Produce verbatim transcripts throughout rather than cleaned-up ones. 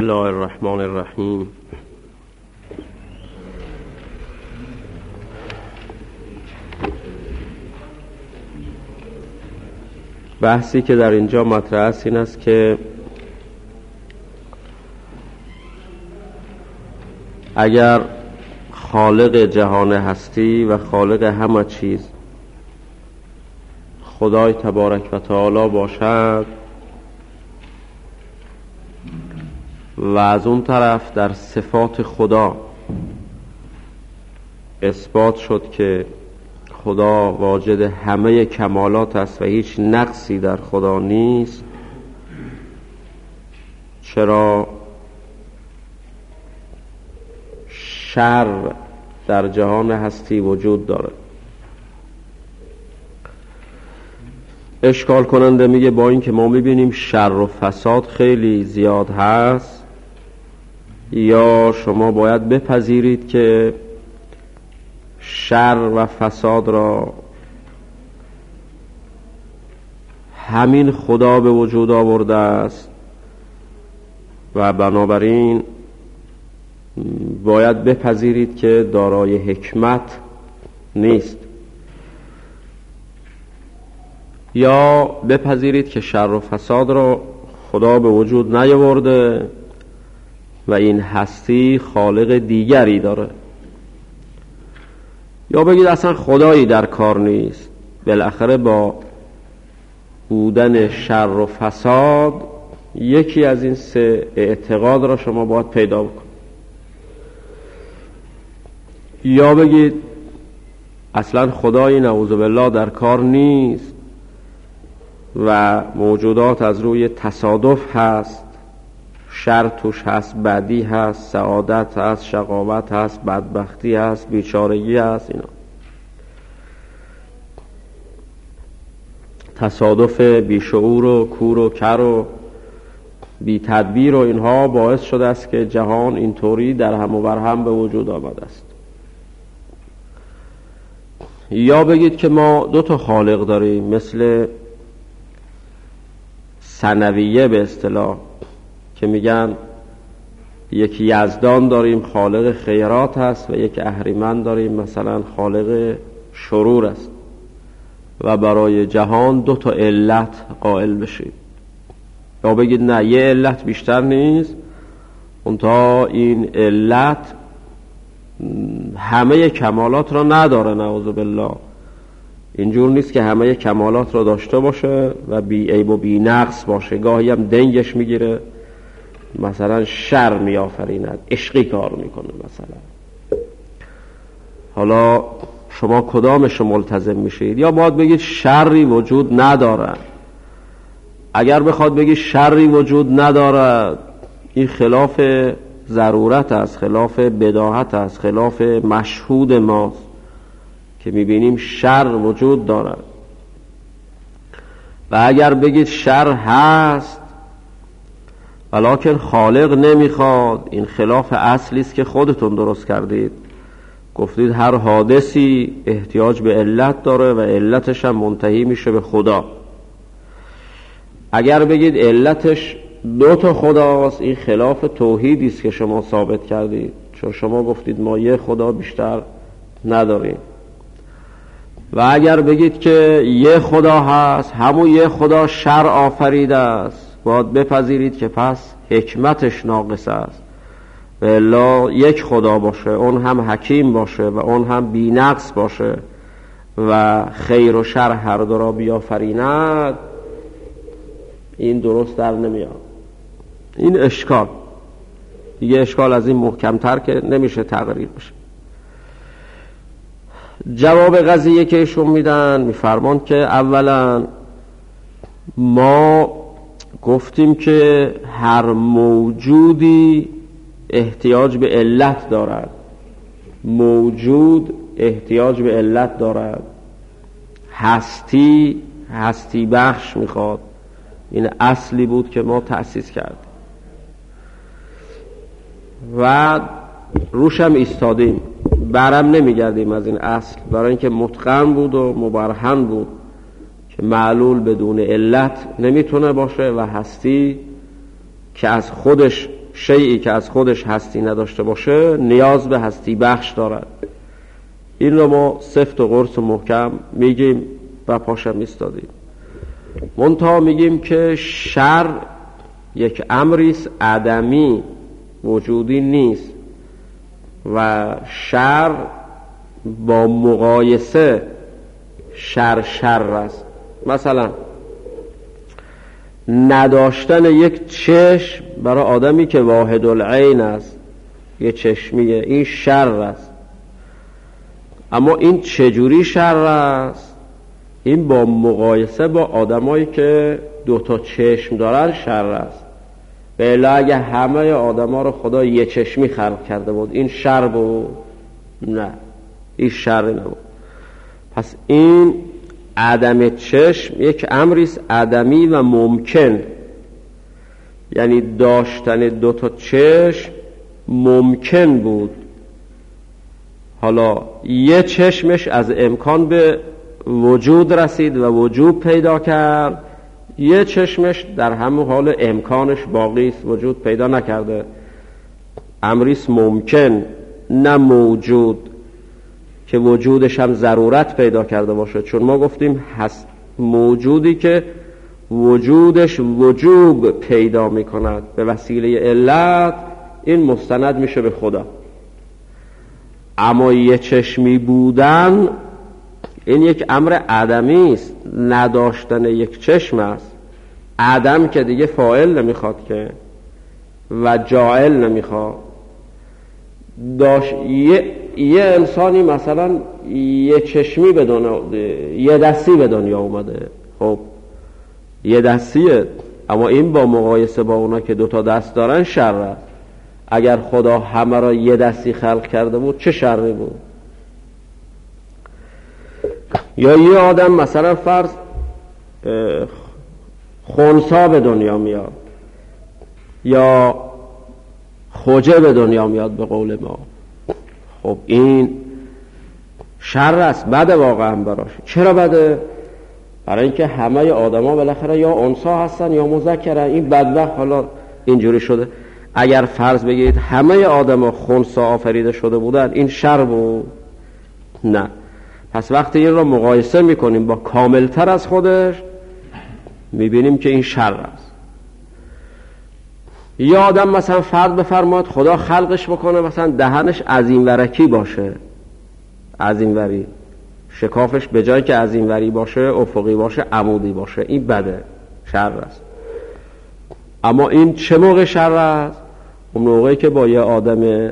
الله الرحمن الرحیم. بحثی که در اینجا مطرح است این است که اگر خالق جهان هستی و خالق همه چیز خدای تبارک و تعالی باشد و از اون طرف در صفات خدا اثبات شد که خدا واجد همه کمالات است و هیچ نقصی در خدا نیست، چرا شر در جهان هستی وجود داره؟ اشکال کننده میگه با این که ما میبینیم شر و فساد خیلی زیاد هست، یا شما باید بپذیرید که شر و فساد را همین خدا به وجود آورده است و بنابراین باید بپذیرید که دارای حکمت نیست، یا بپذیرید که شر و فساد را خدا به وجود نیاورده و این هستی خالق دیگری داره، یا بگید اصلا خدایی در کار نیست. بالاخره با بودن شر و فساد یکی از این سه اعتقاد را شما باید پیدا بکنید. یا بگید اصلا خدایی نعوذ بالله در کار نیست و موجودات از روی تصادف هست، شر توش هست، بدی هست، سعادت هست، شقاوت هست، بدبختی هست، بیچارگی هست. اینا تصادف بیشعور و کور و کر و بی تدبیر و اینها باعث شده است که جهان اینطوری در هم و بر هم به وجود آمده است. یا بگید که ما دو تا خالق داریم، مثل ثنویه به اصطلاح که میگن یک یزدان داریم خالق خیرات هست و یک اهریمن داریم مثلا خالق شرور است و برای جهان دو تا علت قائل بشید. یا بگید نه، یه علت بیشتر نیست، اونتا این علت همه کمالات را نداره، نعوذ بالله. اینجور نیست که همه کمالات را داشته باشه و بی عیب و بی نقص باشه، گاهی هم دنگش میگیره، مثلا شر میآفریند، عشقی کار میکنه مثلا. حالا شما کدامش رو ملتزم میشید؟ یا باید بگید شری وجود نداره. اگر بخواد بگید شری وجود نداره، این خلاف ضرورت است، خلاف بداهت است، خلاف مشهود ماست که میبینیم شر وجود دارد. و اگر بگید شر هست ولکن خالق نمیخواد، این خلاف اصلی است که خودتون درست کردید. گفتید هر حادثی احتیاج به علت داره و علتش هم منتهی میشه به خدا. اگر بگید علتش دو تا خداست، این خلاف توحیدی است که شما ثابت کردید، چون شما گفتید ما یه خدا بیشتر نداریم. و اگر بگید که یه خدا هست، همون یه خدا شر آفریده است، باید بپذیرید که پس حکمتش ناقص است. و الا یک خدا باشه، اون هم حکیم باشه و اون هم بی نقص باشه و خیر و شر هر دو را بیافریند، این درست در نمیاد. این اشکال دیگه، اشکال از این محکمتر که نمیشه تقریر بشه. جواب قضیه که ایشون میدن، میفرمان که اولا ما گفتیم که هر موجودی احتیاج به علت دارد، موجود احتیاج به علت دارد، هستی هستی بخش میخواد. این اصلی بود که ما تأسیس کردیم و روشم ایستادیم، برم نمیگردیم از این اصل، برای اینکه متقن بود و مبرهن بود که معلول بدون علت نمیتونه باشه و هستی که از خودش شیئی که از خودش هستی نداشته باشه نیاز به هستی بخش دارد. این رو ما سفت و قرص و محکم میگیم و پاشم ایستادیم. منتها میگیم که شر یک امریست عدمی، وجودی نیست و شر با مقایسه شر شر است. مثلا نداشتن یک چشم برای آدمی که واحد العین است، یه چشمیه، این شر است. اما این چجوری شر است؟ این با مقایسه با آدمایی که دو تا چشم دارن شر است. به الا اگه همه آدما رو خدا یه چشمی خلق کرده بود این شر بود؟ نه، این شر نبود. پس این عدم چشم یک امریست عدمی و ممکن، یعنی داشتن دو تا چشم ممکن بود. حالا یه چشمش از امکان به وجود رسید و وجود پیدا کرد، یه چشمش در همون حال امکانش باقی است، وجود پیدا نکرده. امریست ممکن، نه موجود که وجودش هم ضرورت پیدا کرده باشه. چون ما گفتیم هست موجودی که وجودش وجوب پیدا میکند به وسیله علت، این مستند میشه به خدا. اما یه چشمی بودن این یک امر عدمی است، نداشتن یک چشم است. عدم که دیگه فاعل نمیخواد که و جاعل نمیخواد. داشت یه, یه انسانی مثلا یه چشمی به دنیا، یه دستی به دنیا اومده، خب یه دستیه، اما این با مقایسه با اونا که دوتا دست دارن شر است. اگر خدا همه را یه دستی خلق کرده بود چه شری بود؟ یا یه آدم مثلا فرض خنثی به دنیا میاد یا خوجه به دنیا میاد به قول ما، خب این شر است، بده واقعا براش. چرا بده؟ برای اینکه همه آدم ها بالاخره یا انثی هستن یا مذکرن. این بدبخت حالا اینجوری شده. اگر فرض بگید همه آدم ها خنثی آفریده شده بودن این شر بود؟ نه. پس وقتی این رو مقایسه میکنیم با کاملتر از خودش میبینیم که این شر است. یا آدم مثلا فرض بفرماد خدا خلقش بکنه مثلا دهنش از این ورکی باشه، از این وری، شکافش به جای که از این وری باشه افقی باشه عمودی باشه، این بده، شر است. اما این چه موقع شر است؟ اون موقعی که با یه آدم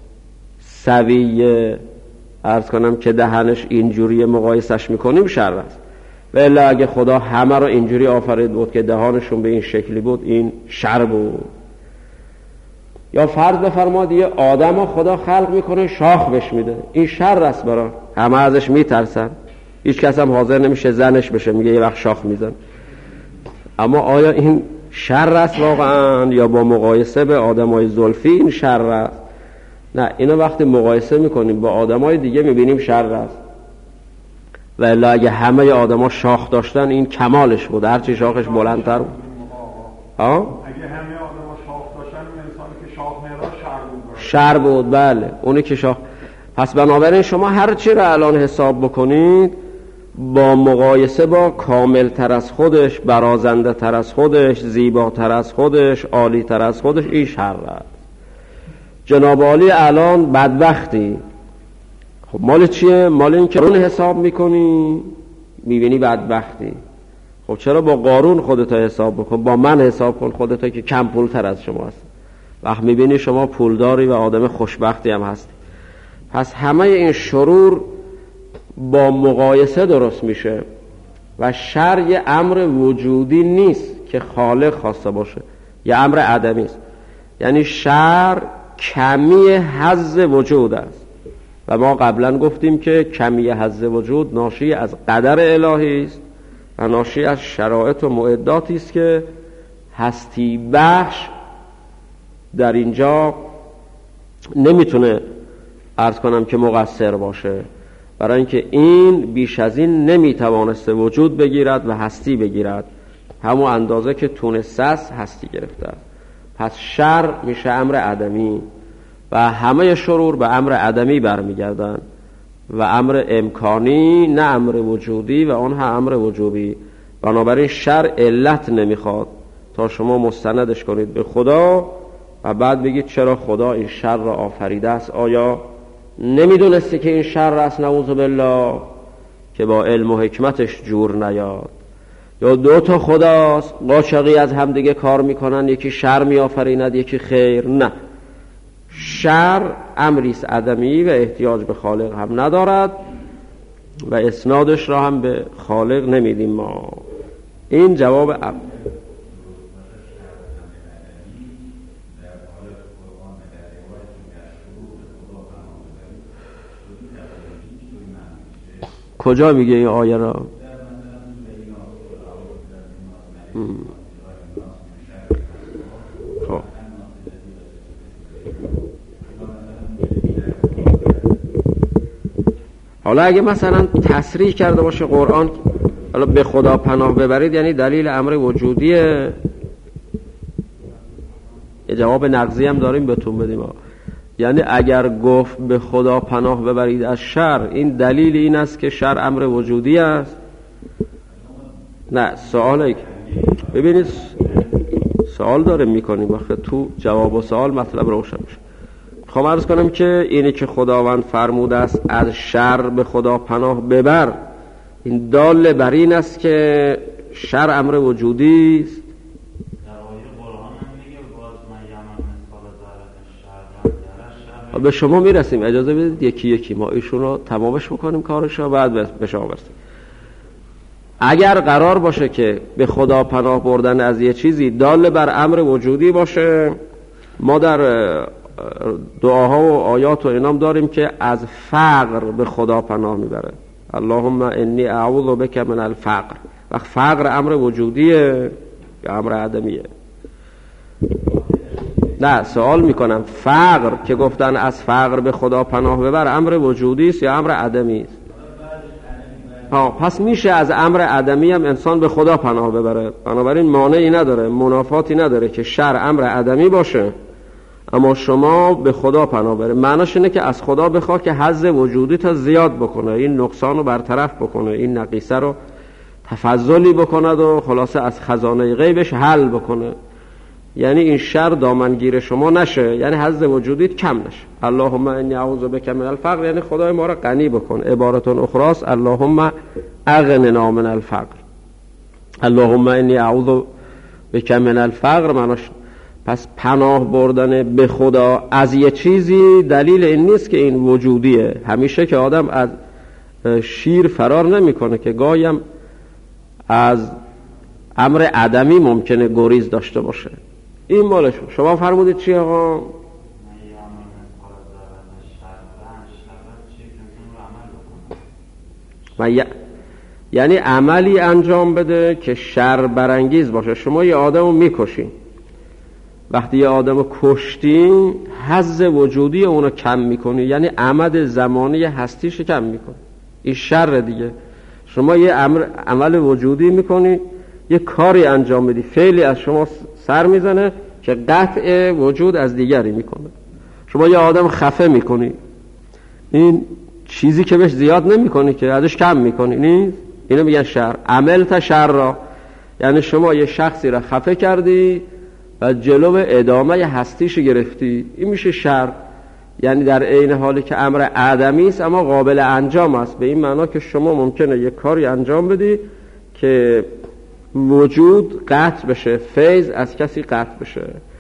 سویه عرض کنم که دهنش اینجوری مقایسش میکنیم شر است. و الا اگه خدا همه رو اینجوری آفرید بود که دهانشون به این شکلی بود این شر بود. یا فرض بفرماد یه آدم رو خدا خلق میکنه شاخ بهش میده، این شر است برای همه، ازش میترسن، هیچ کس هم حاضر نمیشه زنش بشه، میگه یه وقت شاخ میزن. اما آیا این شر است واقعا یا با مقایسه به آدمای زلفی این شر است؟ نه، اینو وقتی مقایسه میکنیم با آدمای دیگه میبینیم شر است. و الا اگه همه آدما شاخ داشتن این کمالش بود، هرچی شاخش بلندتر بود. ها؟ اگه همه آدما شاخ داشتن اون انسانی که شاخ نداشت شر بود. شر بود، بله، اونی که شاخ. پس بنابراین شما هر چی رو الان حساب بکنید با مقایسه با کامل تر از خودش، برازنده تر از خودش، زیباتر از خودش، عالی تر از خودش، این شر است. جناب عالی الان بدبختی، خب مال چیه؟ مال این که قارون حساب میکنی میبینی بدبختی. خب چرا با قارون خودتا حساب بکن، با من حساب کن خودتا که کم پول تر از شما هست، وقت میبینی شما پولداری و آدم خوشبختی هم هستی. پس همه این شرور با مقایسه درست میشه و شر یه امر وجودی نیست که خالق خواسته باشه، یه امر عدمی است. یعنی شر کمی حظ وجود است و ما قبلا گفتیم که کمی حظ وجود ناشی از قدر الهی است و ناشی از شرایط و معداتی است که هستی بخش در اینجا نمیتونه عرض کنم که مقصر باشه، برای اینکه این بیش از این نمیتوانسته وجود بگیرد و هستی بگیرد، همون اندازه که تونسته است هستی گرفته است. پس شر میشه امر عدمی و همه شرور به امر عدمی برمیگردن و امر امکانی نه امر وجودی و اون هم امر وجوبی. بنابراین شر علت نمیخواد تا شما مستندش کنید به خدا و بعد بگید چرا خدا این شر را آفریده است. آیا نمیدونستی که این شر است نعوذ بالله که با علم و حکمتش جور نیاد؟ یا دو تا خداست قاچاقی از هم دیگه کار میکنن، یکی شر میآفریند یکی خیر؟ نه، شر امریست عدمی و احتیاج به خالق هم ندارد و اسنادش را هم به خالق نمیدیم ما. این جواب اول. کجا میگه این آیه را؟ خب حالا اگه مثلا تصریح کرده باشه قرآن حالا به خدا پناه ببرید یعنی دلیل امر وجودیه، یه جواب نقضی هم داریم بهتون بدیم ها. یعنی اگر گفت به خدا پناه ببرید از شر، این دلیل این است که شر امر وجودی است؟ نه، سواله. ببینید سوال داره میکنیم وقتی تو جواب و سوال مطلب روشن میشه. خواهم عرض کنم که اینی که خداوند فرموده است از شر به خدا پناه ببر، این دال بر این است که شر امر وجودی است. به شما میرسیم، اجازه بدید یکی یکی ما ایشون رو تمامش بکنیم کارش رو بعد به شما برسیم. اگر قرار باشه که به خدا پناه بردن از یه چیزی دال بر امر وجودی باشه، ما در دعاها و آیات و اینام داریم که از فقر به خدا پناه میبره. اللهم انی اعوذ بک من الفقر. وقت فقر امر وجودیه یا امر عدمیه؟ نه، سوال میکنم فقر که گفتن از فقر به خدا پناه ببر امر وجودی است یا امر عدمی است؟ ها، پس میشه از امر عدمی هم انسان به خدا پناه ببره. بنابراین مانعی نداره، منافاتی نداره که شر امر عدمی باشه اما شما به خدا پناه بره. معناش اینه که از خدا بخواه که حظ وجودی تا زیاد بکنه، این نقصان رو برطرف بکنه، این نقیصه رو تفضلی بکند و خلاصه از خزانه غیبش حل بکنه. یعنی این شر دامنگیر شما نشه، یعنی حظ وجودیت کم نشه. اللهم انی اعوذ بک من الفقر، یعنی خدای ما را غنی بکن. عبارت اخراست اللهم اغننا من الفقر. اللهم انی اعوذ بک من الفقر معناش پس پناه بردن به خدا از یه چیزی دلیل این نیست که این وجودیه. همیشه که آدم از شیر فرار نمیکنه که گاهیم از امر عدمی ممکنه گریز داشته باشه. این مالشون. شما فرمودید چی آقا؟ ی... یعنی عملی انجام بده که شر برانگیز باشه. شما یه آدمو میکشین، وقتی یه آدمو کشتین حظ وجودی اونو کم میکنی، یعنی عمد زمانی هستیش کم میکنی. این شر دیگه. شما یه امر عمل وجودی میکنی، یه کاری انجام بدی، فعلی از شما سر میزنه که قطع وجود از دیگری میکنه. شما یه آدم خفه میکنی، این چیزی که بهش زیاد نمیکنی که ازش کم میکنی، نیست؟ اینو میگن شر. عمل تا شر را، یعنی شما یه شخصی را خفه کردی و جلو ادامه هستیش گرفتی، این میشه شر. یعنی در عین حالی که امر عدمی است اما قابل انجام است، به این معنا که شما ممکنه یه کاری انجام بدی که وجود قطع بشه، فیض از کسی قطع بشه.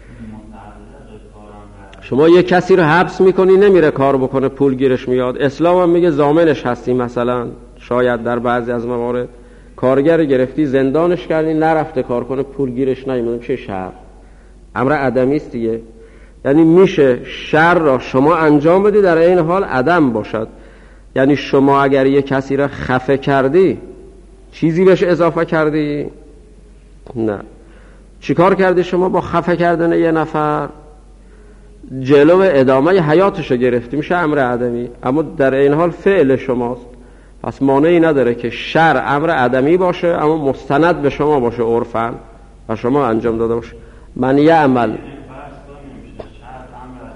شما یه کسی رو حبس میکنی نمیره کار بکنه، پول گیرش میاد، اسلام هم میگه ضامنش هستی. مثلا شاید در بعضی از موارد کارگر گرفتی زندانش کردی نرفته کار کنه، پول گیرش نیومد، میشه شر. امر عدمی است دیگه. یعنی میشه شر را شما انجام بدی در این حال عدم باشد. یعنی شما اگر یه کسی را خفه کردی چیزی بهش اضافه کردی؟ نه. چیکار کردی شما با خفه کردن یه نفر؟ جلو ادامه حیاتش رو گرفتی، میشه امر عدمی، اما در این حال فعل شماست. پس مانعی نداره که شر امر عدمی باشه اما مستند به شما باشه عرفاً و شما انجام داده باشه. من یه عمل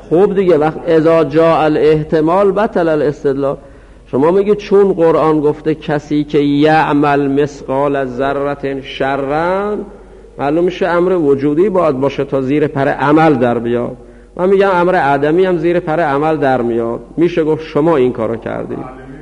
خوب دیگه، وقت اذا جاء الاحتمال بطل الاستدلال. شما میگید چون قرآن گفته کسی که یعمل مثقال ذره شرا، معلوم میشه امر وجودی باید باشه تا زیر پر عمل در بیاد. من میگم امر عدمی هم زیر پر عمل در میاد. میشه گفت شما این کارو کردید.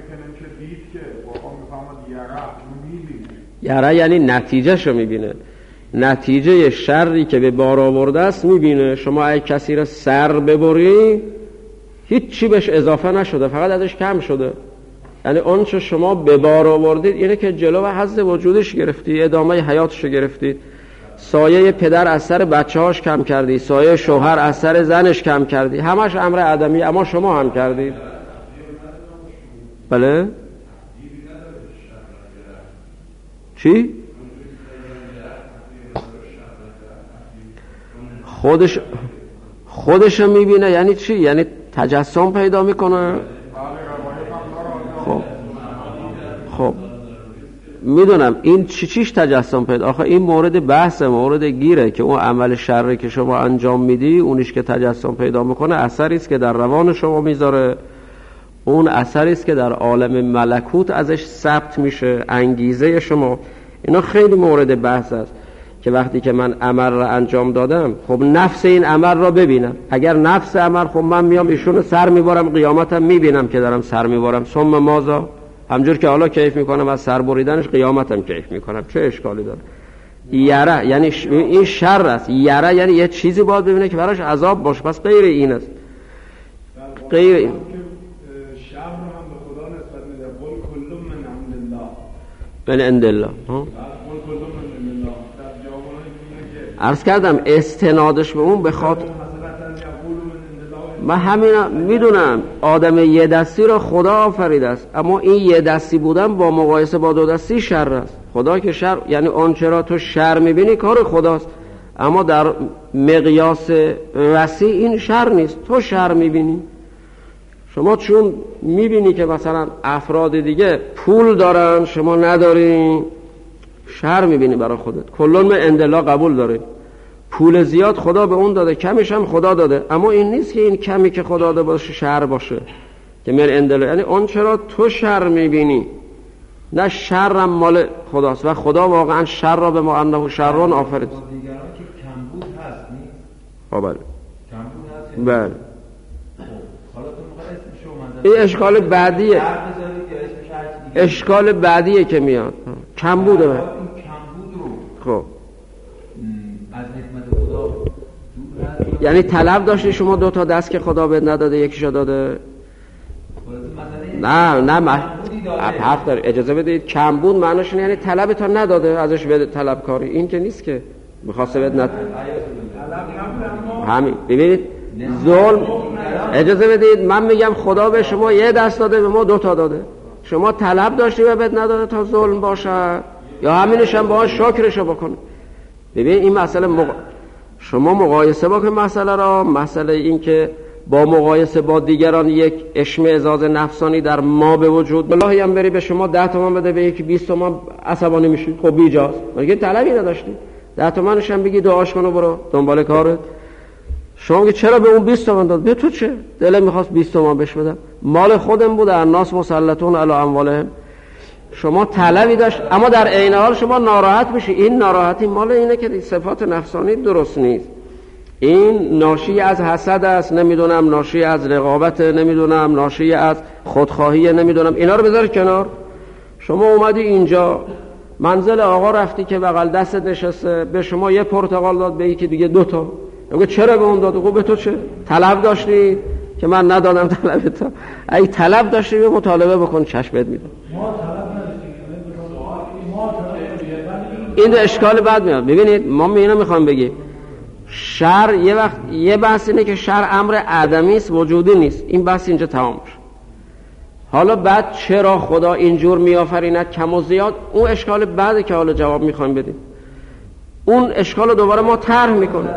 یرا یعنی نتیجهشو میبینه، نتیجه شری که به بار آورده است میبینه. شما اگه کسی را سر ببری هیچ چی بهش اضافه نشده، فقط ازش کم شده. یعنی اون چه شما به بار آوردید اینه که جلو و حظ وجودش گرفتی، ادامه حیاتش گرفتید. سایه پدر از سر بچه‌هاش کم کردی، سایه شوهر از سر زنش کم کردی، همش امر عدمی، اما شما هم کردید. بله چی؟ خودش خودشو میبینه. یعنی چی؟ یعنی تجسم پیدا میکنه. خب خب میدونم این چی چیش تجسم پیدا. آخه این مورد بحث، مورد گیره که اون عمل شرعی که شما انجام میدی اونیش که تجسم پیدا میکنه اثری است که در روان شما میذاره، اون اثری است که در عالم ملکوت ازش ثبت میشه، انگیزه شما. اینا خیلی مورد بحث است که وقتی که من عمل را انجام دادم، خب نفس این عمل را ببینم. اگر نفس عمل، خب من میام ایشونو سر میبارم، قیامتم میبینم که دارم سر میبارم. ثم ماذا؟ همجور که حالا کیف میکنم از سر بریدنش، قیامتم کیف میکنم. چه اشکالی داره؟ یره یعنی ش... این شر است. یره یعنی یه چیزی باید ببینه که براش عذاب باشه، پس غیر این است. غیر این من عند الله. عرض کردم استنادش به اون بخاطر من همینا میدونم آدم یه دستی را خدا آفریده است، اما این یه دستی بودن با مقایسه با دو دستی شر است. خدا که شر، یعنی آن چرا تو شر میبینی کار خداست، اما در مقیاس وسیع این شر نیست. تو شر میبینی. شما چون میبینی که مثلا افراد دیگه پول دارن شما نداری، شر میبینی برای خودت. کلون من عند الله قبول داره. پول زیاد خدا به اون داده، کمش هم خدا داده، اما این نیست که این کمی که خدا داده باشه شر باشه که من عند الله. یعنی اون چرا تو شر میبینی، نه شرم مال خداست و خدا واقعا شر را به ما انه شرون آفرید. دیگران که کمبود هست نیست. بله کمبود هست. بله. این اشکال بعدیه، اشکال بعدیه که میاد. کم بوده این کم بود رو خب از حکمت خدا یعنی طلب داشتی شما دو تا دست که خدا بهت نداده یکیشو داده. نه نه مح... حرف داره. اجازه بدید. کم بود معناش یعنی طلب تا نداده ازش بده طلب کاری. این که نیست که می‌خواسته بهت ند همین. ببینید ظلم، اجازه بدید من میگم خدا به شما یه دست داده به ما دو تا داده. شما طلب داشتی و بهت نداده تا ظلم باشه، یا همینش هم باهاش شکرشو بکنه. ببین این مسئله مق... شما مقایسه با که مسئله را، مسئله این که با مقایسه با دیگران یک اشمئزاز نفسانی در ما به وجود، بلاهی هم بری به شما ده تومن بده به یکی بیست تومن عصبانی میشی. خب بیجاست، مگه طلبی نداشتی؟ ده تومنش هم بگی دعاش کن و برو دنبال کارت. شما که چرا به اون بیست تومن داد؟ به تو چه؟ دلم میخواست بیست تومن بهش بدم، مال خودم بوده. الناس مسلطون علی اموالهم. شما طلبی داشت، اما در عین حال شما ناراحت میشی. این ناراحتی مال اینه که صفات نفسانی درست نیست. این ناشی از حسد است، نمیدونم ناشی از رقابت، نمیدونم ناشی از خودخواهی، نمیدونم. اینا رو بذار کنار. شما اومدی اینجا منزل آقا رفتی که بغل دستت نشسته، به شما یه پرتقال داد، به یکی دیگه دوتا. میگه چرا به اون داد؟ خب به تو چه؟ طلب داشتی که من ندادم طلب تو. اگه طلب داشتی به مطالبه بکن، چشمت میدم. این اشکال بعد میاد. ببینید ما اینو میخوام بگیم، شر یه وقت یه بحث اینه که شر امر عدمی است، وجودی نیست. این بحث اینجا تمام شد. حالا بعد چرا خدا اینجور میآفریند کم و زیاد، اون اشکال بعده که حالا جواب میخوایم بدیم. اون اشکال رو دوباره ما طرح میکنیم.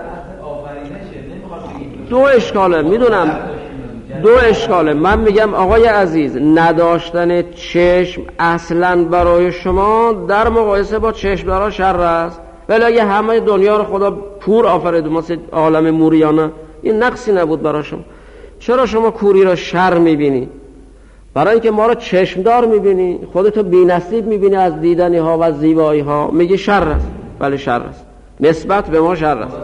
دو اشکاله، میدونم دو اشکاله. من میگم آقای عزیز، نداشتن چشم اصلا برای شما در مقایسه با چشم دارا شر است. ولی اگه همه دنیا رو خدا پور آفرید مثل عالم موریانه، این نقصی نبود برای شما. چرا شما کوری را شر میبینی؟ برای اینکه ما را چشمدار میبینی، خودتو بی نصیب میبینی از دیدنی ها و زیبایی ها، میگی شر است. ولی شر است، نسبت به ما شر است.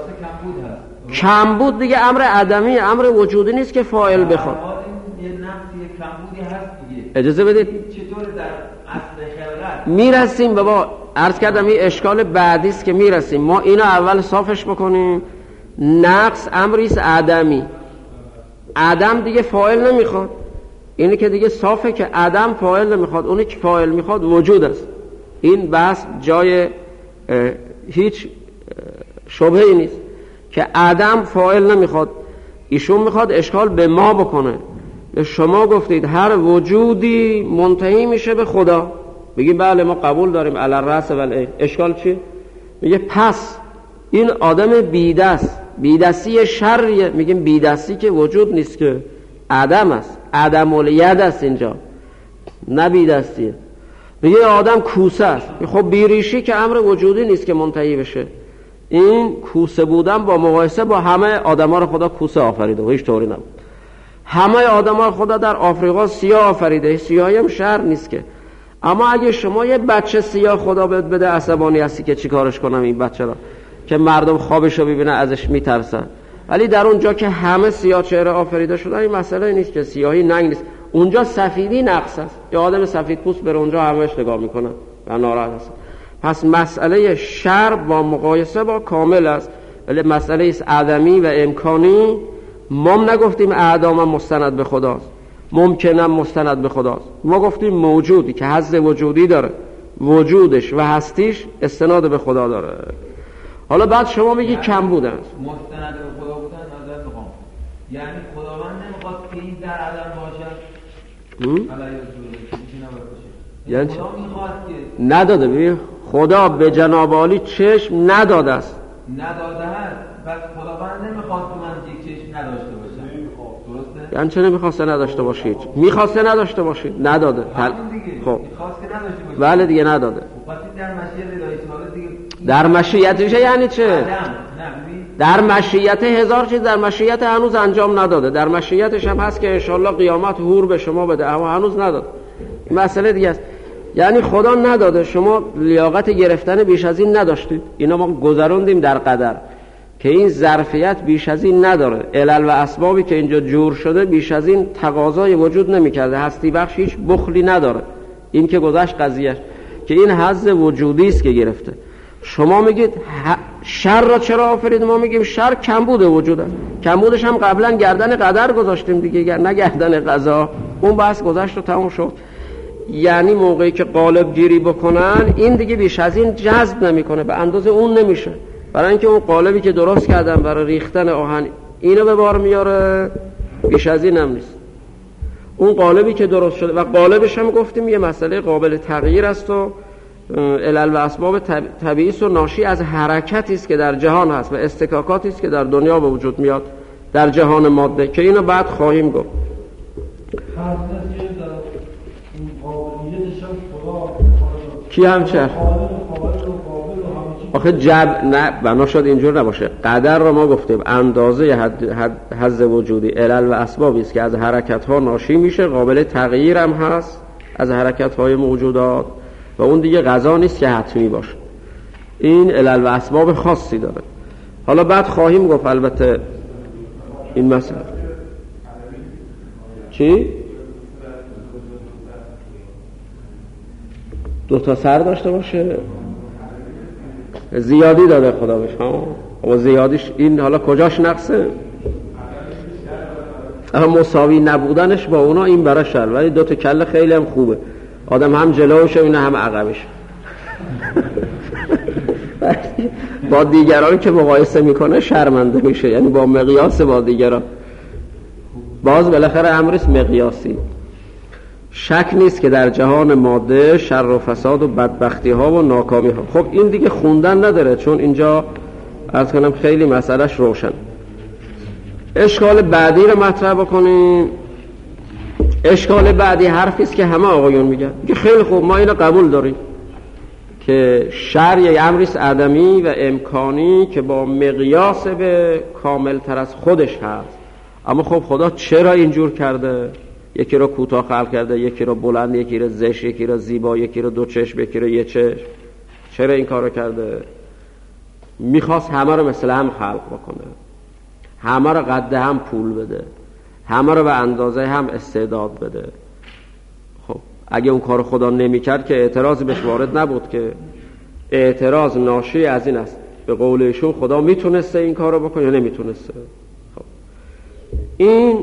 کمبود دیگه امر عدمی، امر وجودی نیست که فاعل بخواد. یه نفسی کمبودی هست دیگه. اجازه بدید چطور در اصل خلقت میرسیم بابا. عرض کردم این اشکال بعدی است که میرسیم. ما اینو اول صافش بکنیم. نقص امریست عدمی، عدم دیگه فاعل نمیخواد. اینی که دیگه صافه که عدم فاعل نمیخواد، اونی که فاعل میخواد وجود است. این بحث جای هیچ شبهه‌ای نیست که عدم فاعل نمیخواد. ایشون میخواد اشکال به ما بکنه. شما گفتید هر وجودی منتهی میشه به خدا، بگیم بله ما قبول داریم علی الرأس و العین. اشکال چی؟ میگه پس این آدم بیدست، بیدستی شریه. میگیم بیدستی که وجود نیست، که عدم است، عدم الید است اینجا، نه بیدستیه. میگه آدم کوسه است. خب بیریشی که امر وجودی نیست که منتهی بشه. این کوسه بودن با مقایسه با همه آدما رو خدا کوسه آفریده و هیچ طوری نبود. همه آدما رو خدا در آفریقا سیاه آفریده، سیاهی هم شر نیست که. اما اگه شما یه بچه سیاه خدا بهت بده، عصبانی هستی که چی کارش کنم این بچه را، که مردم خوابشو ببینن ازش میترسن. ولی در اونجا که همه سیاه چهره آفریده شدن، این مسئله نیست که سیاهی ننگ نیست. اونجا سفیدی نقص است. یه آدم سفید پوست بره اونجا همش نگاه میکنن و ناراحت هستن. پس مسئله شر با مقایسه با کامل است. ولی مسئله است عدمی و امکانی. ما نگفتیم اعدام مستند به خداست، ممکنم مستند به خداست. ما گفتیم موجودی که حظ وجودی داره، وجودش و هستیش استناد به خدا داره. حالا بعد شما میگی کم بودن مستند به خدا بودن نظر میخوام، یعنی خداوند نمیخواد که این در عدم باشد علیه رسول یعنی خدا میخواد که نداده. ببین خدا به جناب عالی چشم نداده است، نداده هست. پس خداوند نمیخواد که من یک چشم نداشته باشم. درسته؟ یعنی چه نمیخواسته نداشته باشید؟ میخواسته نداشته باشید، نداده. همون خب دیگه میخواست که نداشته باشید. بله دیگه نداده. پس در مشیت الهی سواله دیگه. در مشیتش یعنی چه؟ عدم. نه در مشیت هزار چیز، در مشیت هنوز انجام نداده. در مشیتش هم هست که انشالله قیامت حور به شما بده، اما هنوز نداده. این مسئله دیگه است. یعنی خدا نداده، شما لیاقت گرفتن بیش از این نداشتید. اینا ما گذروندیم در قدر که این ظرفیت بیش از این نداره. علل و اسبابی که اینجا جور شده بیش از این تقاضای وجود نمی‌کرده. هستی بخش هیچ بخلی نداره. این که گذشت قضیه که این حظ وجودی است که گرفته. شما میگید شر را چرا آفرید؟ ما میگیم شر کمبود وجود است. کمبودش هم قبلا گردن قدر گذاشتیم دیگه، نه گردن قضا. اون بحث گذشت و تموم شد. یعنی موقعی که قالب گیری بکنن، این دیگه بیش از این جذب نمیکنه، به اندازه اون نمیشه. برای اینکه اون قالبی که درست کردن برای ریختن آهن اینو به بار میاره، بیش از این هم نیست. اون قالبی که درست شده و قالبش هم گفتیم یه مسئله قابل تغییر است و علل و اسباب طبیعی است و ناشی از حرکتی است که در جهان هست و استکاکاتی است که در دنیا به وجود میاد در جهان ماده، که اینو بعد خواهیم گفت. کی هم چه؟ آخه جب نه بنا شد اینجور نباشه. قدر رو ما گفتیم اندازه حد حد حظ وجودی علل و اسبابی است که از حرکت ها ناشی میشه، قابل تغییر هم هست از حرکت های موجودات و اون دیگه قضا نیست که حتمی باشه. این علل و اسباب خاصی داره. حالا بعد خواهیم گفت البته این مسئله چی؟ دو تا سر داشته باشه، زیادی داده خدا بهش. ها و زیادیش این حالا کجاش نقصه؟ اما مساوی نبودنش با اونا این برای شر. ولی دو تا کله خیلی هم خوبه، آدم هم جلوشه اینه هم عقبش. با دیگران که مقایسه میکنه شرمنده میشه، یعنی با مقیاس با دیگران. باز بالاخره امرش مقیاسی. شک نیست که در جهان ماده شر و فساد و بدبختی ها و ناکامی ها. خب این دیگه خوندن نداره، چون اینجا عرض کنم خیلی مسئلهش روشن. اشکال بعدی رو مطرح بکنیم. اشکال بعدی حرفی است که همه آقایون میگن که خیلی خوب ما اینو قبول داریم که شر یک امری است عدمی و امکانی که با مقیاس به کامل تر از خودش هست، اما خب خدا چرا اینجور کرده؟ یکی رو کوتاه خلق کرده، یکی رو بلند، یکی رو زشت، یکی رو زیبا، یکی رو دو چشم، یکی رو یه چشم. چرا این کارو کرده؟ میخواست همه رو مثل هم خلق بکنه، همه رو قد هم پول بده، همه رو به اندازه هم استعداد بده. خب اگه اون کار خدا نمیکرد که اعتراضی بهش وارد نبود، که اعتراض ناشی از این است به قول ایشون خدا میتونسته این کارو بکنه یا نمیتونسته. خب این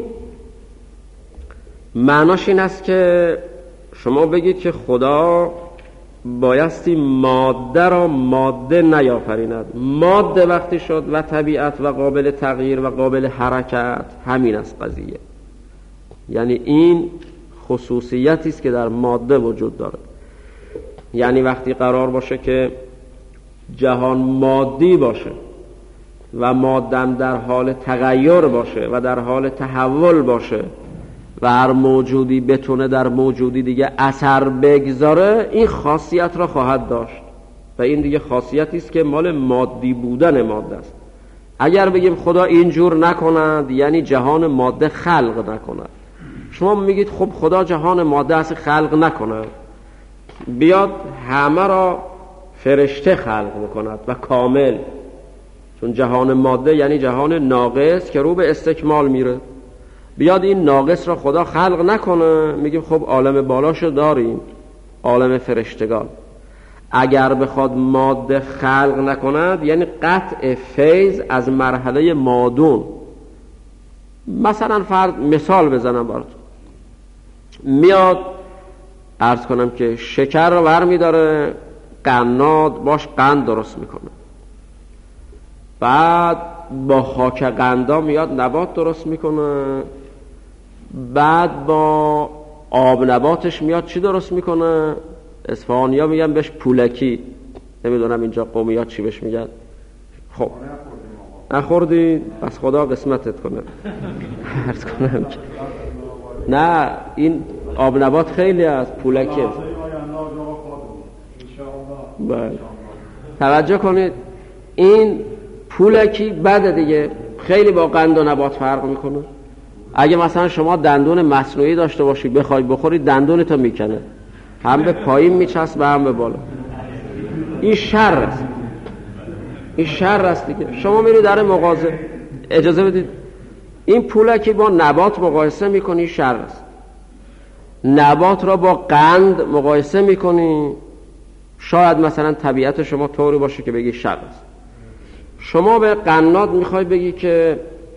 معناش این است که شما بگید که خدا بایستی ماده را ماده نیافریند. ماده وقتی شد و طبیعت و قابل تغییر و قابل حرکت، همین است قضیه. یعنی این خصوصیتی است که در ماده وجود داره. یعنی وقتی قرار باشه که جهان مادی باشه و مادم در حال تغییر باشه و در حال تحول باشه و هر موجودی بتونه در موجودی دیگه اثر بگذاره، این خاصیت را خواهد داشت و این دیگه خاصیتی است که مال مادی بودن ماده است. اگر بگیم خدا اینجور نکند یعنی جهان ماده خلق نکند. شما میگید خب خدا جهان ماده است خلق نکند، بیاد همه را فرشته خلق بکند و کامل، چون جهان ماده یعنی جهان ناقص که رو به استکمال میره. بیاد این ناقص را خدا خلق نکنه، میگیم خب عالم بالاشو داریم، عالم فرشتگان. اگر بخواد ماده خلق نکند یعنی قطع فیض از مرحله مادون. مثلا فرض مثال بزنم براتون، میاد عرض کنم که شکر رو برمی داره، قناد باش قند درست میکنه، بعد با خاک قندا میاد نبات درست میکنه، بعد با آب نباتش میاد چی درست میکنه؟ اصفهانی‌ها میگن بهش پولکی، نمیدونم اینجا قومیات چی بهش میگن. خب نخوردی؟ پس خدا قسمتت کنه. عرض کنم که نه، این آب نبات خیلی از پولکیه. بله توجه کنید، این پولکی بعد دیگه خیلی با قند و نبات فرق میکنه. اگه مثلا شما دندون مصنوعی داشته باشی بخوای بخوری، دندونتو میکنه، هم به پایین میچسبه هم به بالا. این شر است، این شر است دیگه. شما میری در مغازه، اجازه بدید، این پولکی با نبات مقایسه میکنی، شر است. نبات را با قند مقایسه میکنی، شاید مثلا طبیعت شما طوری باشه که بگی شر است. شما به قناد میخوای بگی که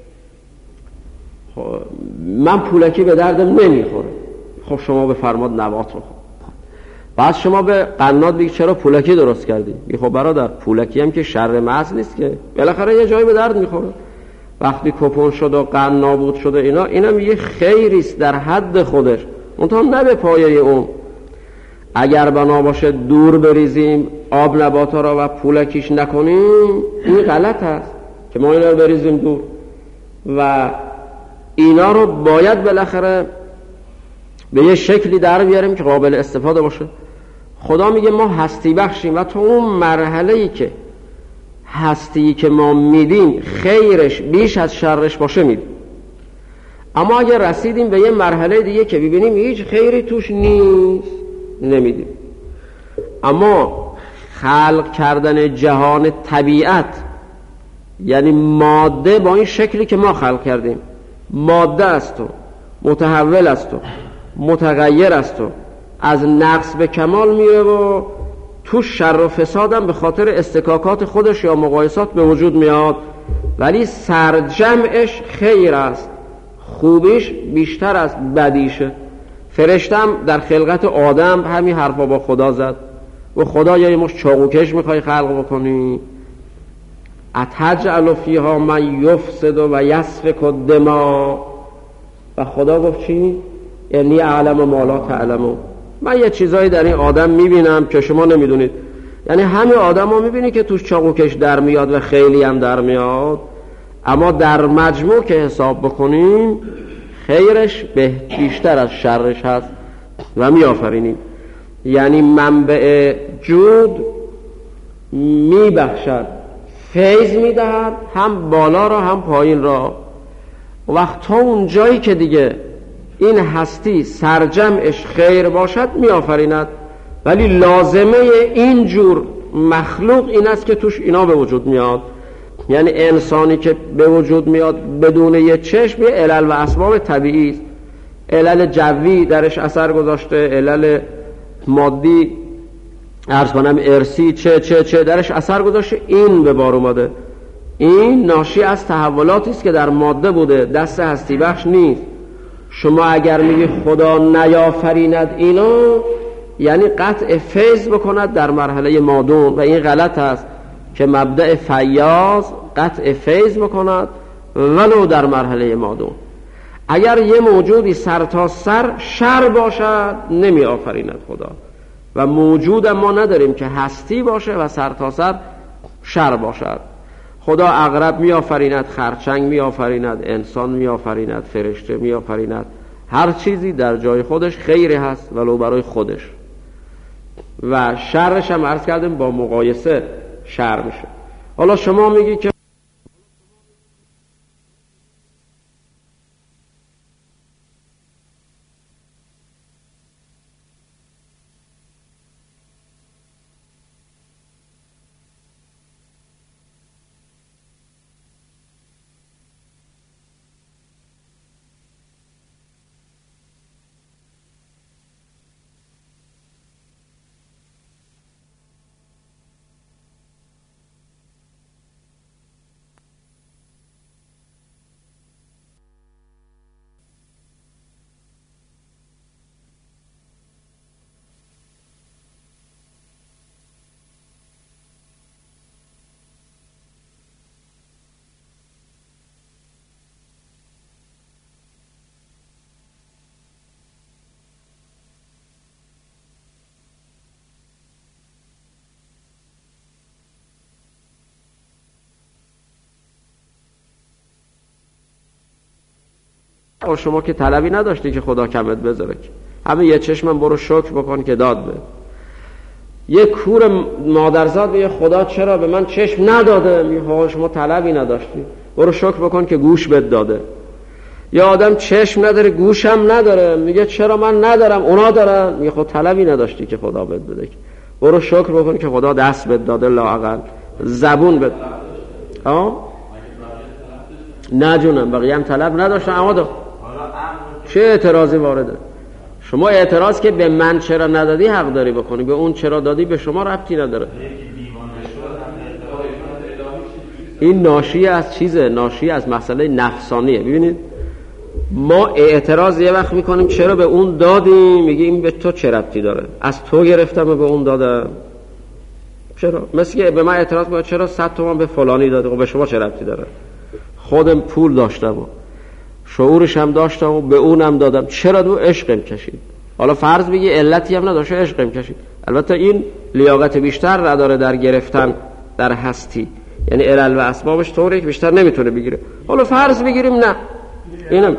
من پولکی به دردم نمیخوره، خب شما بفرماد نبات رو. بعد شما به قناد بگی چرا پولکی درست کردی؟ بگی خب برادر پولکی هم که شر محض نیست که، بالاخره یه جایی به درد میخوره. وقتی کپون شد و قند نابود شده اینا، اینم یه خیریست در حد خودش، منتها نه به پایه اون. اگر بنا باشه دور بریزیم آب نباتا را و پولکیش نکنیم، این غلط است که ما اینا رو بریزیم دور و اینا رو باید بالاخره به یه شکلی در بیاریم که قابل استفاده باشه. خدا میگه ما هستی بخشیم و تو اون مرحله‌ای که هستی که ما میدیم خیرش بیش از شرش باشه میدیم. اما اگر رسیدیم به یه مرحله دیگه که ببینیم هیچ خیری توش نیست، نمیدیم. اما خلق کردن جهان طبیعت یعنی ماده با این شکلی که ما خلق کردیم، ماده است و متحول است و متغیر است و از نقص به کمال میره و تو شر و فسادم به خاطر استکاکات خودش یا مقایسات به وجود میاد، ولی سرجمعش خیر است، خوبیش بیشتر از بدیشه. فرشتم در خلقت آدم همین حرفا با خدا زد و خدا یه مش چاقوکش میخوای خلق بکنی، اتجعل فیها من یفسد و یسفک الدماء. و خدا گفت چی؟ یعنی اعلم ما لا تعلمون، من یه چیزایی در این آدم میبینم که شما نمیدونید. یعنی همین آدم رو میبینی که توش چاقوکش در میاد و خیلی هم در میاد، اما در مجموع که حساب بکنیم خیرش به بیشتر از شرش هست و میآفرینیم. یعنی منبع جود میبخشد، فیض میدهد، هم بالا را هم پایین را. وقت تا اون جایی که دیگه این هستی سرجمعش خیر باشد میآفریند، ولی لازمه این جور مخلوق این است که توش اینا به وجود میاد. یعنی انسانی که به وجود میاد بدون یه چشم یه علل و اسباب طبیعی است. علل جوی درش اثر گذاشته، علل مادی عرض کنم ارسی چه چه چه درش اثر گذاشته، این به بار اومده. این ناشی از تحولاتی است که در ماده بوده، دست هستی بخش نیست. شما اگر میگی خدا نیافریند اینا، یعنی قطع فیض بکند در مرحله مادون، و این غلط است که مبدأ فیاض قطع فیض بکند ولو در مرحله مادون. اگر یه موجودی سر تا سر شر باشد نمی آفریند خدا، و موجود ما نداریم که هستی باشه و سر تا سر شر باشد. خدا عقرب می آفریند، خرچنگ می آفریند، انسان می آفریند، فرشته می آفریند. هر چیزی در جای خودش خیری هست ولو برای خودش، و شرش هم عرض کردیم با مقایسه شر میشه. حالا شما میگی که شما که طلبی نداشتی که خدا کمت بذاره، همه یه چشمم برو شکر بکن که داد به. یه کور مادرزاد به خدا چرا به من چشم نداده؟ میگه شما طلبی نداشتی، برو شکر بکن که گوش بد داده. یا آدم چشم نداره گوشم نداره، میگه چرا من ندارم اونا دارن؟ میگه خود طلبی نداشتی که خدا بد بده، برو شکر بکن که خدا دست بد داده، لااقل زبون بد. ها نه جونم، بقیه هم طلب نداشتن. اما دو چه اعتراضی وارده؟ شما اعتراض که به من چرا ندادی حق داری بکنی، به اون چرا دادی به شما ربطی نداره. این ناشی از چیزه، ناشی از مسئله نفسانیه. ببینید ما اعتراض یه وقت میکنیم چرا به اون دادیم، میگه این به تو چه ربطی داره، از تو گرفتم و به اون دادم. چرا؟ مثل که به من اعتراض میکنه چرا صد تومان به فلانی داده، و به شما چه ربطی داره؟ خودم پول داشتم و شعورش هم داشتم و به اونم دادم، چرا دو عشقم کشید؟ حالا فرض بگی علتی هم نداشته عشقم کشید، البته این لیاقت بیشتر نداره در گرفتن در هستی، یعنی علل و اسبابش طوری که بیشتر نمیتونه بگیره. حالا فرض بگیریم نه، اینم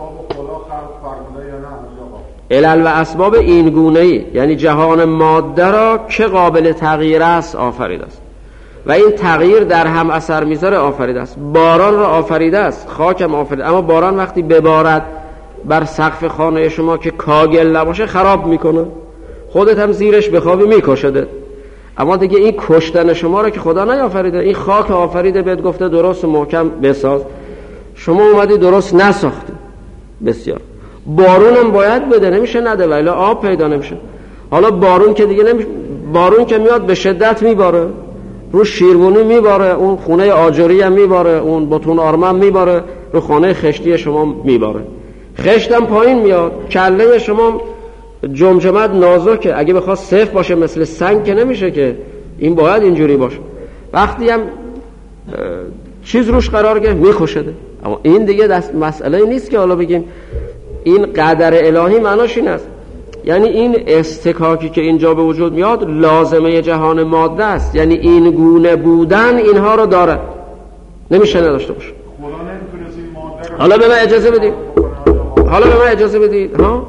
علل و اسباب این گونه‌ای، یعنی جهان ماده را که قابل تغییر است آفریده است و این تغییر در هم اثر میذاره آفریده است. باران را آفریده است، خاکم آفریده، اما باران وقتی ببارد بر سقف خانه شما که کاگل نباشه خراب میکنه، خودت هم زیرش بخوابی میکشده. اما دیگه این کشتن شما را که خدا نیافریده، این خاک آفریده، بهت گفته درست محکم بساز، شما اومدی درست نساختی. بسیار بارون هم باید بده، نمیشه نده ولی آب پیدا نمیشه. حالا بارون که دیگه نمیشه، بارون که میاد به شدت میباره، رو شیربونی میباره، اون خونه آجری هم میباره، اون بطون آرمن میباره، رو خانه خشتی شما میباره، خشتم پایین میاد، کله شما جمجمت نازکه، اگه بخواد صف باشه مثل سنگ که نمیشه که، این باید اینجوری باشه. وقتی هم چیز روش قرار گرفت میخوشده. اما این دیگه دست مسئله نیست که حالا بگیم این قدر الهی معناش این است، یعنی این استکاکی که اینجا به وجود میاد لازمه جهان ماده است، یعنی این گونه بودن اینها رو داره، نمیشه نداشته باشه. حالا به من اجازه بدید، حالا به من اجازه بدید ها،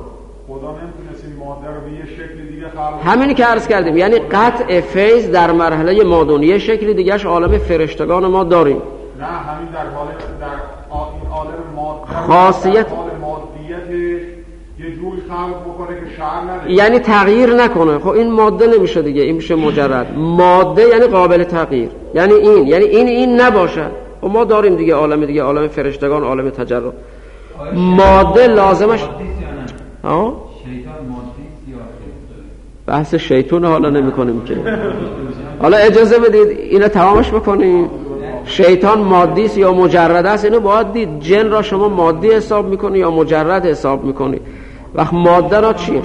همینی که عرض کردیم، یعنی قطع فیض در مرحله مادون، یه شکلی دیگهش عالم فرشتگان ما داریم. نه همین در حال این عالم مادی خاصیت مادیتش یه جوری خلق بکنه که شعر نده، یعنی تغییر نکنه. خب این ماده نمیشه دیگه، این میشه مجرد. ماده یعنی قابل تغییر، یعنی این یعنی این این نباشه. و ما داریم دیگه عالم دیگه، عالم فرشتگان، عالم تجرد. ماده لازمش ها شیطان مادی یا بحث شیطان حالا نمی کنیم که حالا اجازه بدید اینو تمامش بکنیم. شیطان مادی است یا مجرد است، اینو باید دید. جن را شما مادی حساب میکنی یا مجرد حساب میکنی؟ وقت ماده را چیه؟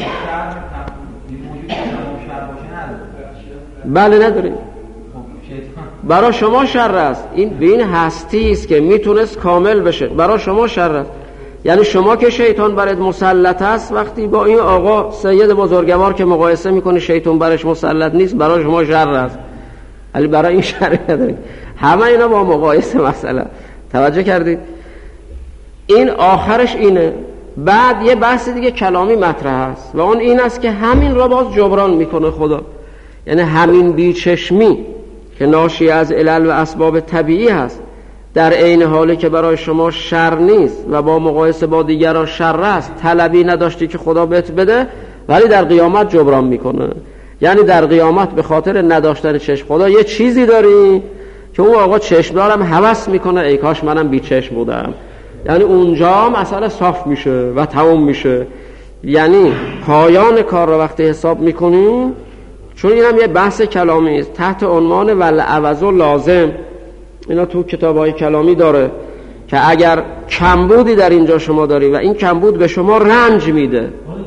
بله نداریم. برای شما شر است. این به این هستی است که میتونست کامل بشه، برای شما شر است. یعنی شما که شیطان برات مسلط است، وقتی با این آقا سید بزرگوار که مقایسه میکنی شیطان برش مسلط نیست، برای شما شر است. ولی برای این شر نداریم. همه اینا با مقایسه مثلا توجه کردید؟ این آخرش اینه. بعد یه بحث دیگه کلامی مطرح است و اون این است که همین را باز جبران میکنه خدا. یعنی همین بیچشمی که ناشی از علل و اسباب طبیعی هست، در عین حالی که برای شما شر نیست و با مقایسه با دیگران شر است، طلبی نداشتی که خدا بهت بده، ولی در قیامت جبران میکنه. یعنی در قیامت به خاطر نداشتن چشم خدا یه چیزی داری که اون آقا چشم دارم هوس میکنه ای کاش منم بی چشم بودم. یعنی اونجا مسئله صاف میشه و تمام میشه. یعنی پایان کار رو وقتی حساب میکنیم، چون اینم یه بحث کلامی است تحت عنوان والعوض لازم، اینا تو کتابای کلامی داره که اگر کمبودی در اینجا شما داری و این کمبود به شما رنج میده،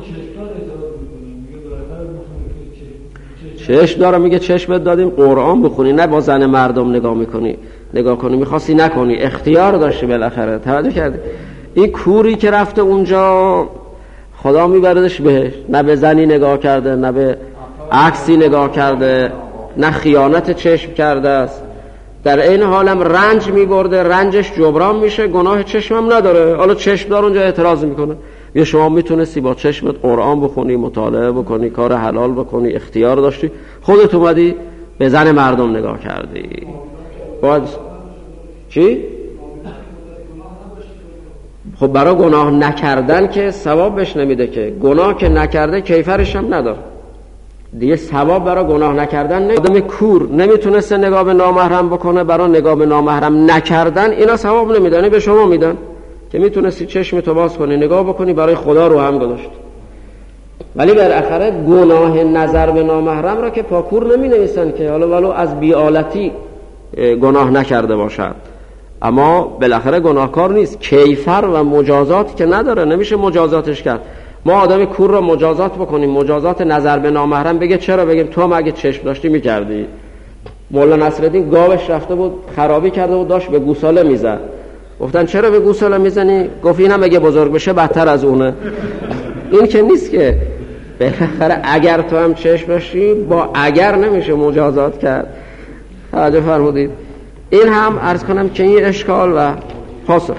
چشم داره میگه چشمت دادیم قرآن بخونی، نه با زن مردم نگاه میکنی نگاه کنی میخواستی نکنی، اختیار داشتی بالاخره. توجه کردی؟ این کوری که رفته اونجا خدا میبردش بهش، نه به زنی نگاه کرده، نه به عکسی نگاه کرده، نه خیانت چشم کرده است. در این حالم رنج میبرده، رنجش جبران میشه، گناه چشمم نداره. حالا چشم دار اونجا اعتراض میکنه، یا شما میتونستی با چشمت قرآن بخونی، مطالعه بکنی، کار حلال بکنی، اختیار داشتی، خودت اومدی به زن مردم نگاه کردی. باید چی؟ خب برای گناه نکردن که ثواب بهش نمیده، که گناه که نکرده کیفرش هم نداره دیگه. ثواب برای گناه نکردن نه. آدم کور نمیتونسته نگاه به نامحرم بکنه، برای نگاه به نامحرم نکردن اینا ثواب نمیدن، به شما میدن که میتونستی چشمتو باز کنی نگاه بکنی، برای خدا رو هم گذاشت. ولی بالاخره گناه نظر به نامحرم را که پاکور نمی نویسن که حالا ولو از بی‌آلتی گناه نکرده باشد، اما بالاخره گناهکار نیست. کیفر و مجازات که نداره، نمیشه مجازاتش کرد. ما آدم کور را مجازات بکنیم، مجازات نظر به نامحرم بگه چرا؟ بگیم تو هم اگه چشم داشتی میکردی. مولا نصرالدین گاوش رفته بود خرابی کرده بود، داشت به گوساله میزد. گفتن چرا به گوساله میزنی؟ گفت اینم اگه بزرگ بشه بدتر از اونه. این که نیست که بالاخره اگر تو هم چشم داشتی، با اگر نمیشه مجازات کرد. توجه فرمودید؟ این هم عرض کنم که این اشکال و پاسخش.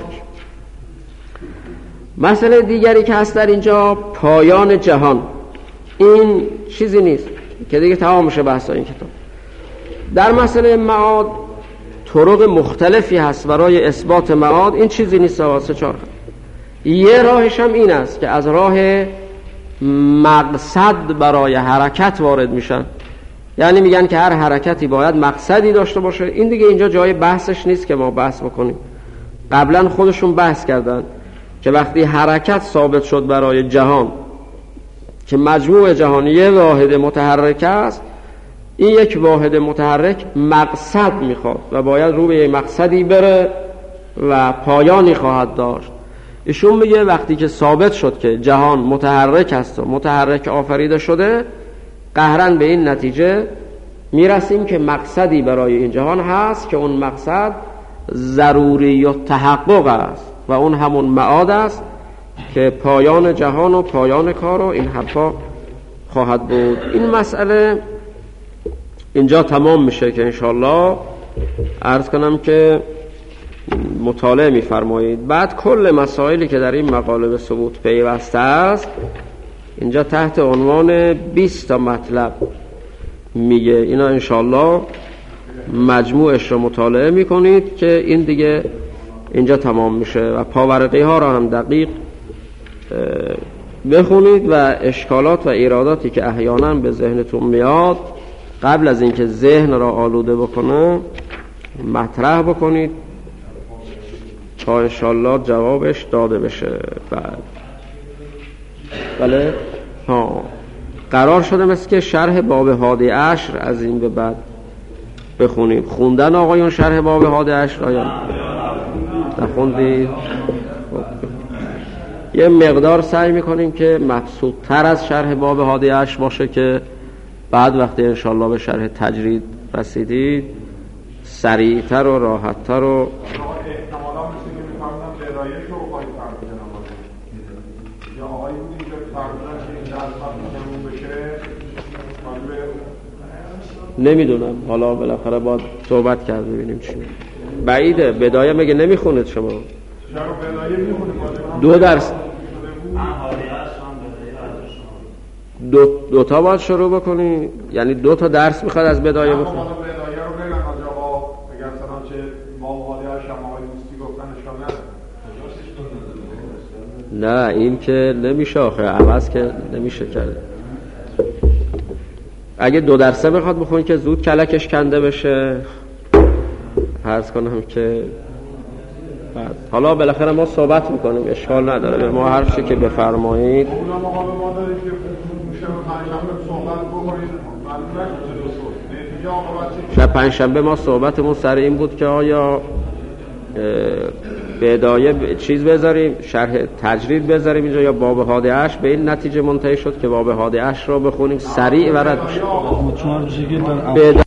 مسئله دیگری که هست در اینجا پایان جهان. این چیزی نیست که دیگه تمام میشه بحث این کتاب. در مسئله معاد طرق مختلفی هست برای اثبات معاد. این چیزی نیست واسه چهار. یه راهش هم این است که از راه مقصد برای حرکت وارد میشن، یعنی میگن که هر حرکتی باید مقصدی داشته باشه. این دیگه اینجا جای بحثش نیست که ما بحث بکنیم. قبلا خودشون بحث کردن که وقتی حرکت ثابت شد برای جهان که مجموع جهان یه واحد متحرک است، این یک واحد متحرک مقصد میخواد و باید رو به یه مقصدی بره و پایانی خواهد داشت. ایشون میگه وقتی که ثابت شد که جهان متحرک است و متحرک آفریده شده، قهرن به این نتیجه میرسیم که مقصدی برای این جهان هست که اون مقصد ضروری و تحقق است و اون همون معاد است که پایان جهان و پایان کار و این حرفا خواهد بود. این مسئله اینجا تمام میشه که انشالله عرض کنم که مطالعه میفرمایید. بعد کل مسائلی که در این مقاله به ثبوت پیوسته است اینجا تحت عنوان بیست تا مطلب میگه. اینا انشالله مجموعش رو مطالعه میکنید که این دیگه اینجا تمام میشه و پاورقی ها را هم دقیق بخونید و اشکالات و ایراداتی که احیانا به ذهنتون میاد قبل از اینکه ذهن را آلوده بکنه مطرح بکنید تا انشالله جوابش داده بشه. بعد بله ها قرار شده مثل که شرح باب هادی عشر از این به بعد بخونیم. خوندن آقایون شرح باب هادی عشر آیا نخوندید؟ یه مقدار سعی میکنیم که مبسوط تر از شرح باب هادی عشر باشه که بعد وقتی انشالله به شرح تجرید رسیدید سریعتر و راحتتر و احتمالا مثل که میفهمدم بدایش رو بخواهید فرمودن یا آقایی بودیم که فرمودن که این درس فرمودن بشه نمیدونم، حالا بالاخره باید صحبت کرد ببینیم چی بعیده. بدایه مگه نمیخونید شما؟ دو درس دو, دو تا باید شروع بکنی، یعنی دو تا درس میخواد از بدایه بخونی. بدایه رو بگن آقا اگر سلام چه ما حالی ها شما های دوستی گفتن اشکال نداره. نه این که نمیشه آخه، عوض که نمیشه کرده. اگه دو درسه بخواد بخونی که زود کلکش کنده بشه عرض کنم که بعد. حالا بالاخره ما صحبت میکنیم اشکال نداره، به ما هر چی که بفرمایید. اونم آقا به ما دارید که میشه پنجشنبه صحبت بکنید معلوم نتیجه آقا بچه شب پنجشنبه ما صحبتمون سر این بود که آیا به ادایه چیز بذاریم، شرح تجرید بذاریم اینجا یا باب هادی عشر. به این نتیجه منتهی شد که باب هادی عشر رو بخونیم سریع ورد بشه.